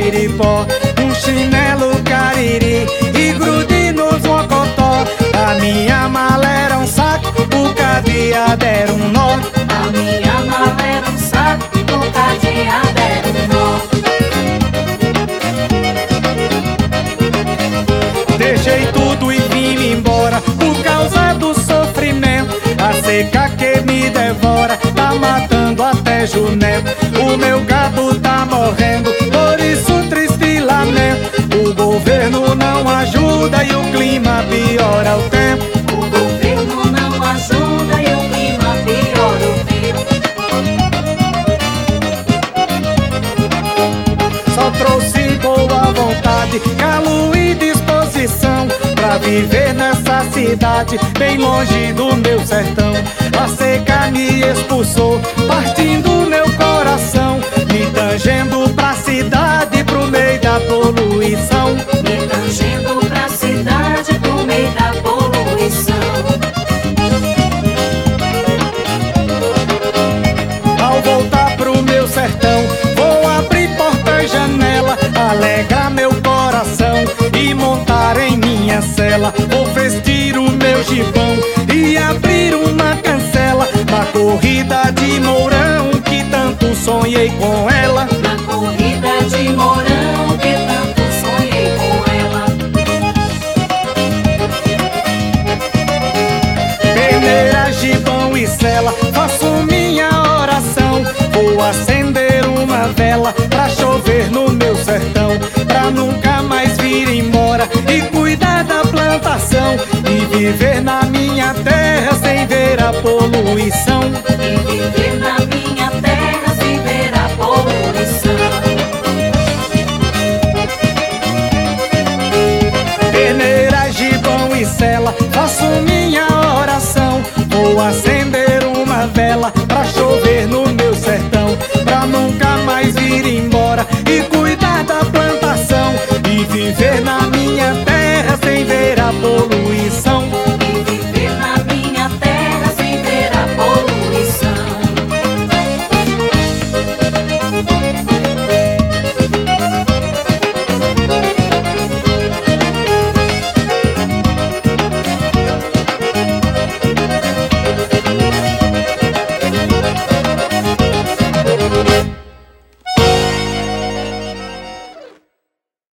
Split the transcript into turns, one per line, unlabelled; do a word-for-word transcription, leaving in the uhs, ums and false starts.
Chiripó, um chinelo cariri e grude nos mocotó. A minha mala era um saco, o cadeado era um nó.
A minha mala era um saco, o cadeado era um nó.
Deixei tudo e vim embora por causa do sofrimento. A seca que me devora tá matando até jumento. O meu gado tá morrendo, por isso triste lamento. O governo não ajuda e o clima piora o tempo.
O governo não ajuda e o clima piora o tempo.
Só trouxe boa vontade, calo e disposição pra viver nessa cidade, bem longe do meu sertão. A seca me expulsou, partindo meu coração, me tangendo pra cidade, pro meio da poluição.
Me tangendo pra cidade, pro meio da poluição.
Ao voltar pro meu sertão, vou abrir porta e janela, alegrar meu coração e montar em minha cela. Vou vestir o meu gibão e abrir uma cancela na corrida de Mourão, que tanto sonhei com ela.
Na corrida de Mourão, que tanto sonhei com ela.
Peneira, gibão e cela, faço minha oração. Vou acender uma vela pra chover no meu sertão, pra nunca mais vir embora e cuidar da plantação e viver na minha terra sem ver a poluição.
E viver na minha terra sem ver a poluição.
Peneira, gibão e cela, faço minha oração. Vou acender uma vela pra chover no meu sertão, pra nunca mais vir embora e cuidar da plantação e viver na minha terra sem ver a poluição.